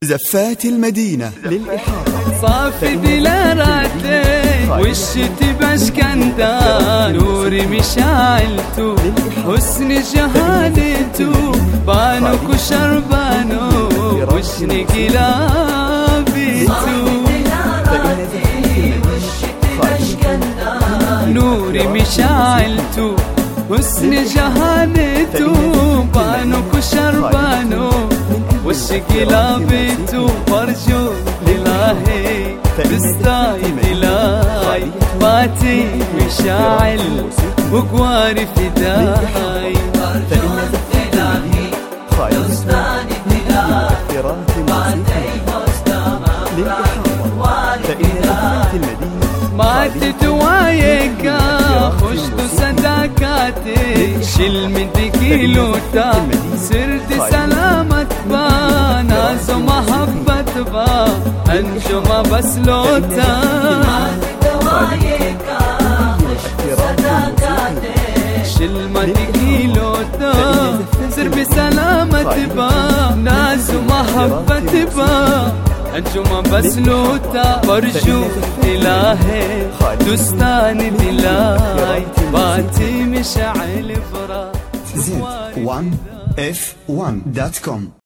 زفات المدينة للإحاطة صافي دلالاتي والشتي بشكندان نوري مشاعلتو حسن جهالتو بانوك وشربانو وشني قلابيتو نوري مشاعلتو حسن جهالتو بانوك وشربانو وش قلابيتو برجو للاهي تستاي دلاي باتي مشاعل وقواري فداي تستاني دلاي باتي ما تتوايقا خشت صداقاتي شل من كيلوتا سرت سلامة با ناس ومحبة با أنجم بسلوتا ما تتوايقا خشت صداقاتي شل من كيلوتا سر بسلامة با ناس ومحبة با أنجم بسلوتا برجو إلهي دستاني دلاي باتي مشعل برا Z1F1.com